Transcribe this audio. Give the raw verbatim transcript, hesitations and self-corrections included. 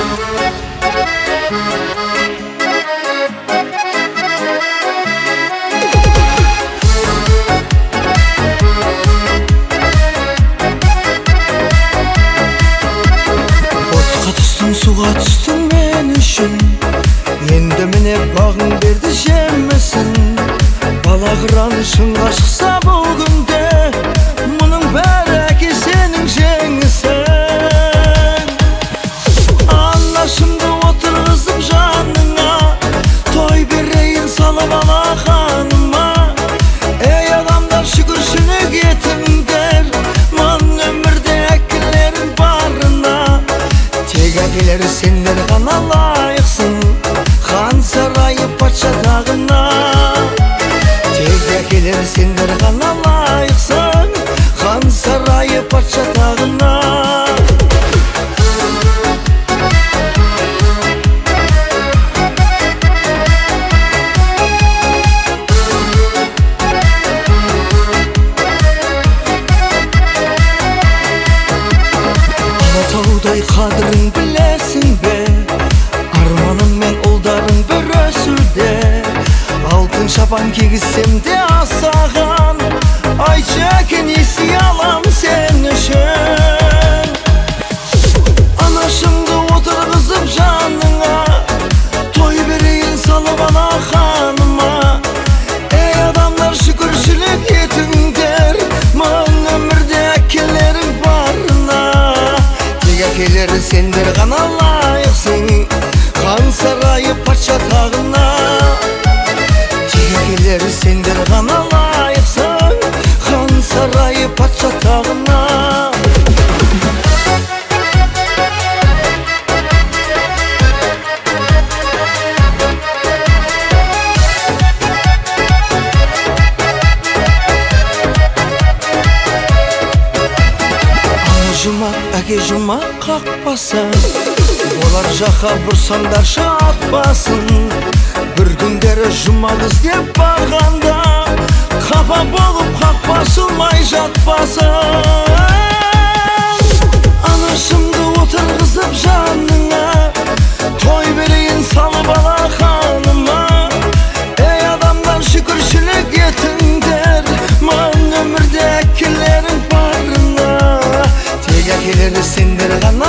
Суға түстің мен үшін, енді міне бағың берді жемісін. Балағыран шыңға шықса бұл күнде, мұның бәрі әке сенің жеңісің. Анашымды отырғызып жаныңа, той берейін салып алақаныма. Ей адамдар, шүкіршілік етіңдер, ман өмірде әкелерің барына. Тек әкелер сендер ғана лайықсың, хан сарайы патша тағына. Тек әкелер сендер ғана лайықсың, хан сарайы патша тағына. Алатаудай қадірін білесің бе, арманың мен ұлдарың бір өсуде. Алтын шапан кигізсем де асаған, айтшы әке несие алам сен үшін. Анашымды отырғызып жаныңа, той берейін салып алақаныма. Ей адамдар, шүкіршілік етіңдер, мың өмірде әкелерің барына. Тек әкелер сендер ғана лайықсың, хан сарайы патша тағына. Тек әкелер сендер ғана лайықсың, хан сарайы патша тағына. Жұмақ, әке жұмақ қақпасы, олар жаққа бұрсаңдаршы атпасын. Бір күндері жұмақ іздеп барғанда, қапа болып қақпа ашылмай жатпасын. Анашымды отырғызып жаныңа, той берейін салып алақаныма. Ей адамдар, шүкіршілік етіңдер, мың өмірде әкелерің барына. Тек әкелер сендер ғана